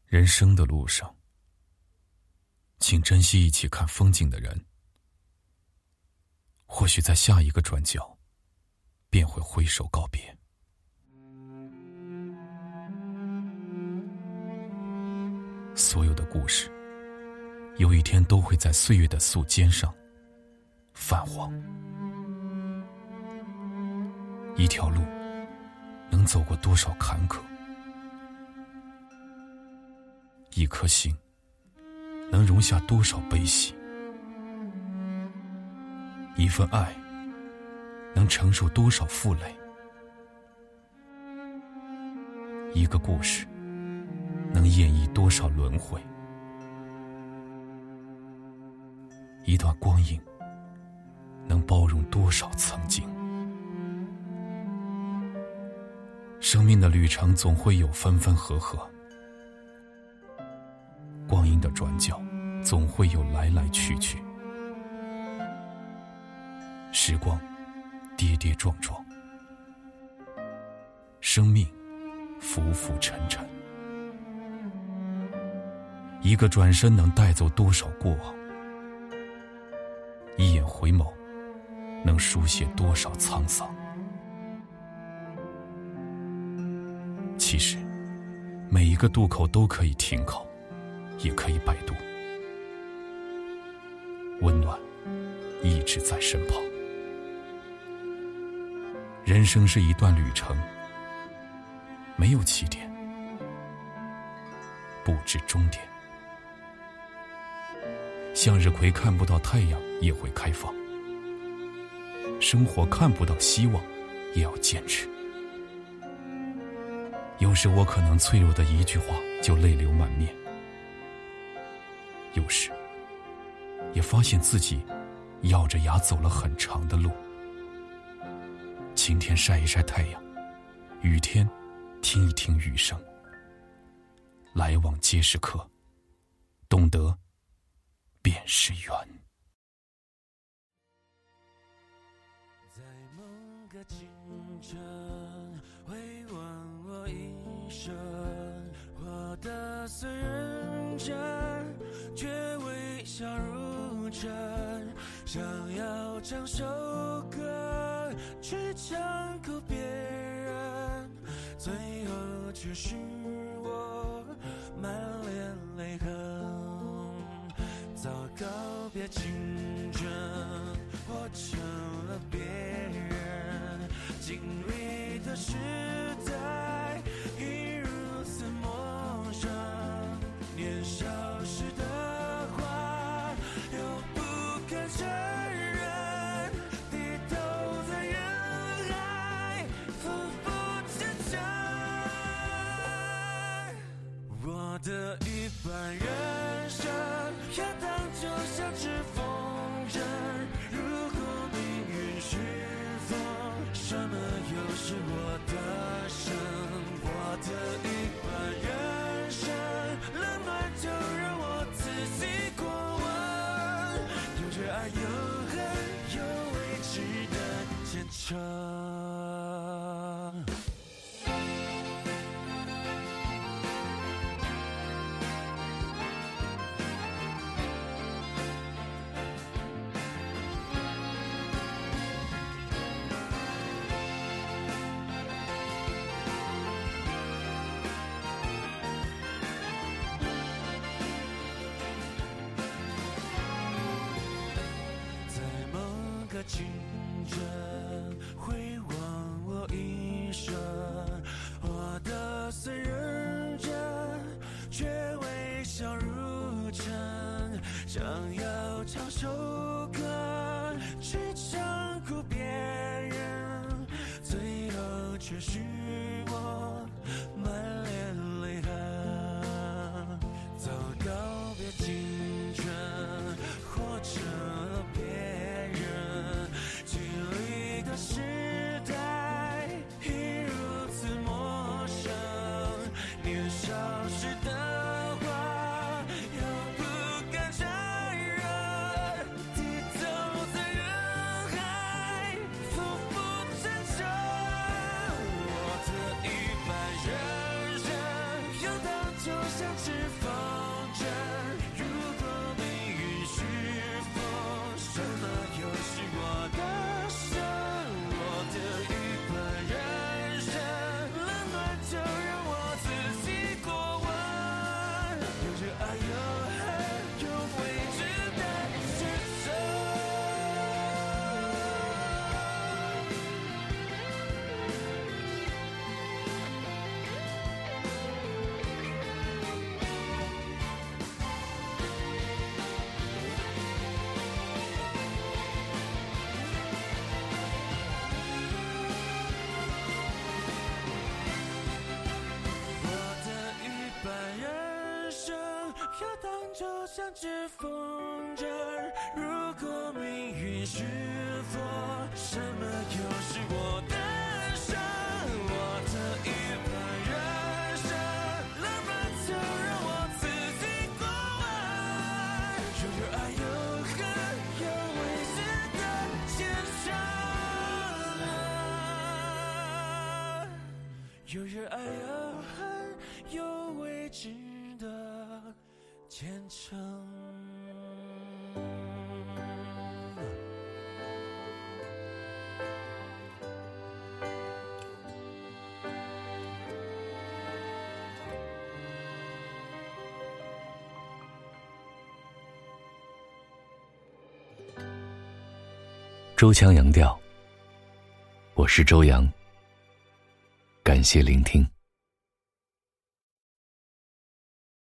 人生的路上，请珍惜一起看风景的人，或许在下一个转角便会挥手告别。所有的故事有一天都会在岁月的素笺上泛黄。一条路能走过多少坎坷，一颗心能容下多少悲喜，一份爱能承受多少负累，一个故事能演绎多少轮回，一段光阴能包容多少曾经。生命的旅程总会有分分合合，光阴的转角总会有来来去去，时光跌跌撞撞，生命浮浮沉沉。一个转身能带走多少过往，一眼回眸能书写多少沧桑。其实每一个渡口都可以停靠，也可以摆渡，温暖一直在身旁。人生是一段旅程，没有起点，不知终点。向日葵看不到太阳也会开放，生活看不到希望也要坚持。有时我可能脆弱的一句话就泪流满面，有时也发现自己咬着牙走了很长的路。晴天晒一晒太阳，雨天听一听雨声，来往皆是客，懂得便是缘。 在某个清晨回望我一生，活得虽认真，却微笑如真，想要唱首歌去唱哭别人，最后却是我满脸泪痕。早告别青春，活成了别人经历的时代，已如此陌生。年少时的话又不敢承认，低头在人海浮浮沉沉。我的一半人生飘荡就像只风筝，如果命运是风，什么又是我的生？我的一半人生，冷暖就让我仔细过问，有着爱有恨，有未知的虔诚。青春回望我一生，活得虽认真，却微笑如真，想要唱首歌去唱哭别人，最后却是我满脸泪痕。早告别青春，活成了别人经历的时代，已如此陌生。年少时的话又不敢承认，低头在人海浮浮沉沉。我像只风筝，如果命运是风，什么又是我的生？我的一半人生，冷暖就让我自己过问，有着爱有恨，有未知的前程。飘荡就像只风筝，如果命运是风，什么又是我的生？我的一半人生，冷暖就让我自己过问，有爱有恨，有未知的前程，有热爱有恨，有未知的前程。 周腔洋调，我是周洋，感谢聆听。